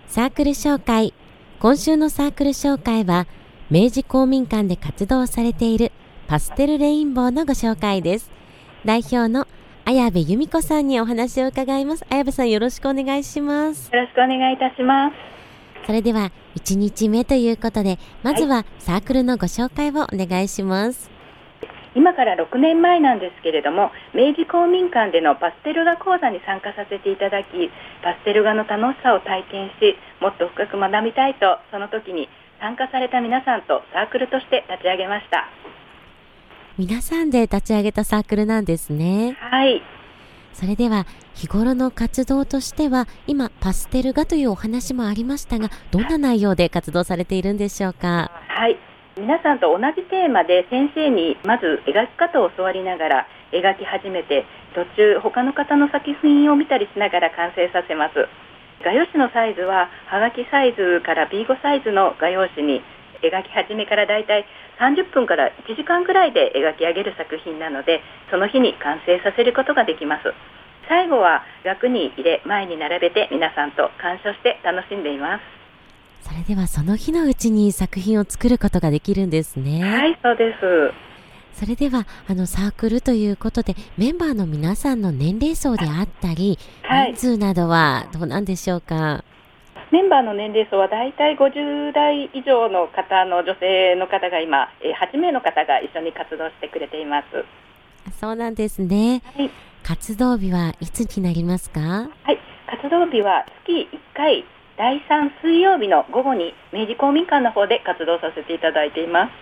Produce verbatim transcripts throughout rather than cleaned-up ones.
サークル紹介。今週のサークル紹介は明治公民館で活動されているパステルレインボーのご紹介です。代表の綾部由美子さんにお話を伺います。綾部さん、よろしくお願いします。 よろしくお願いいたします。 それではいちにちめということで、まずはサークルのご紹介をお願いします。 今からろくねんまえなんですけれども、明治公民館でのパステル画講座に参加させていただき、パステル画の楽しさを体験し、もっと深く学びたいと、その時に参加された皆さんとサークルとして立ち上げました。 皆さんで立ち上げたサークルなんですね。 はい。 それでは日頃の活動としては、今パステル画というお話もありましたが、どんな内容で活動されているんでしょうか？ はい。皆さんと同じテーマで先生にまず描き方を教わりながら描き始めて、途中他の方の作品を見たりしながら完成させます。画用紙のサイズははがきサイズから ビーご サイズの画用紙に、描き始めからだいたいさんじゅっぷんからいちじかんくらいで描き上げる作品なので、その日に完成させることができます。最後は額に入れ前に並べて皆さんと鑑賞して楽しんでいます。 それではその日のうちに作品を作ることができるんですね。 はい、そうです。 それではあのサークルということで、メンバーの皆さんの年齢層であったり、 はい、 人数などはどうなんでしょうか？ メンバーの年齢層はだいたいごじゅうだい以上の方の女性の方が今はちめいの方が一緒に活動してくれています。 そうなんですね。 はい、 活動日はいつになりますか？ はい、活動日は月いっかいだいさん水曜日の午後に明治公民館の方で活動させていただいています。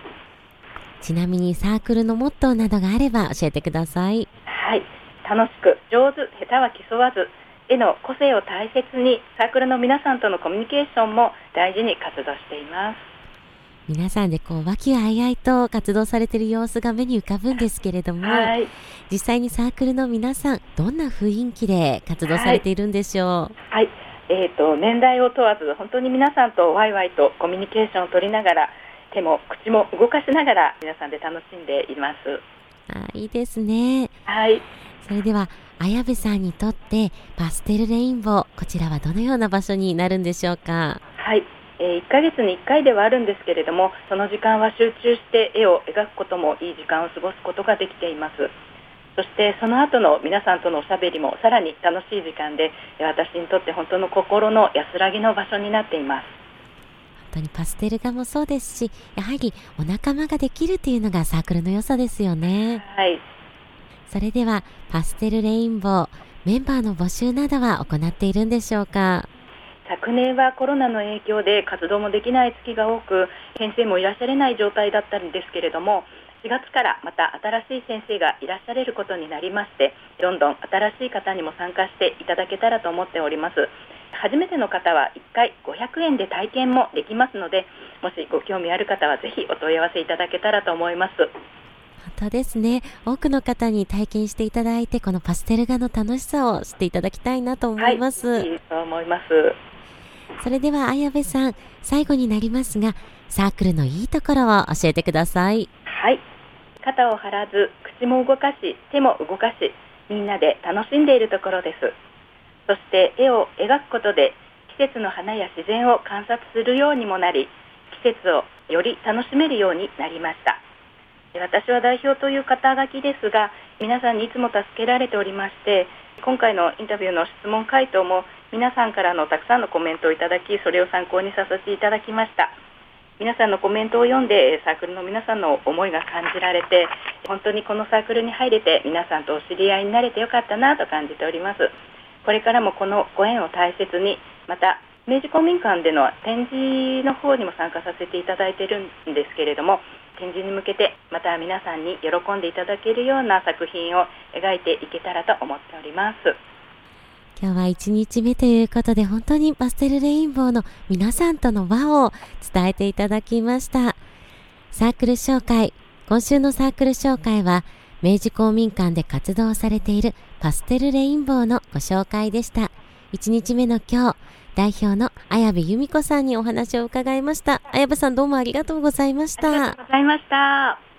ちなみにサークルのモットーなどがあれば教えてください。 はい、楽しく上手下手は競わず、絵の個性を大切に、サークルの皆さんとのコミュニケーションも大事に活動しています。 皆さんでこう和気あいあいと活動されている様子が目に浮かぶんですけれども、 はい、 実際にサークルの皆さん、どんな雰囲気で活動されているんでしょう？ はい、はい、えーと、年代を問わず本当に皆さんとワイワイとコミュニケーションを取りながら、手も口も動かしながら皆さんで楽しんでいます。 あ、いいですね。 はい。 それでは綾部さんにとってパステルレインボー、こちらはどのような場所になるんでしょうか？ はい、えー、いっかげつにいっかいではあるんですけれども、その時間は集中して絵を描くこともいい時間を過ごすことができています。そしてその後の皆さんとのおしゃべりもさらに楽しい時間で、私にとって本当の心の安らぎの場所になっています。 本当にパステル画もそうですし、やはりお仲間ができるというのがサークルの良さですよね。 はい。 それではパステルレインボー、メンバーの募集などは行っているんでしょうか？ 昨年はコロナの影響で活動もできない月が多く、先生もいらっしゃれない状態だったんですけれども、しがつからまた新しい先生がいらっしゃれることになりまして、どんどん新しい方にも参加していただけたらと思っております。初めての方はいっかいごひゃくえんで体験もできますので、もしご興味ある方はぜひお問い合わせいただけたらと思います。 本当ですね。多くの方に体験していただいて、このパステル画の楽しさを知っていただきたいなと思います。 はい、いいと思います。 それでは綾部さん、最後になりますが、サークルのいいところを教えてください。 はい、肩を張らず口も動かし手も動かし、みんなで楽しんでいるところです。そして絵を描くことで季節の花や自然を観察するようにもなり、季節をより楽しめるようになりました。私は代表という肩書きですが、皆さんにいつも助けられておりまして、今回のインタビューの質問回答も皆さんからのたくさんのコメントをいただき、それを参考にさせていただきました。皆さんのコメントを読んでサークルの皆さんの思いが感じられて、本当にこのサークルに入れて皆さんとお知り合いになれてよかったなと感じております。これからもこのご縁を大切に、また明治公民館での展示の方にも参加させていただいているんですけれども、展示に向けてまた皆さんに喜んでいただけるような作品を描いていけたらと思っております。 今日はいちにちめということで、本当にパステルレインボーの皆さんとの輪を伝えていただきました。サークル紹介。今週のサークル紹介は明治公民館で活動されているパステルレインボーのご紹介でした。いちにちめの今日、代表の綾部由美子さんにお話を伺いました。綾部さん、どうもありがとうございました。 ありがとうございました。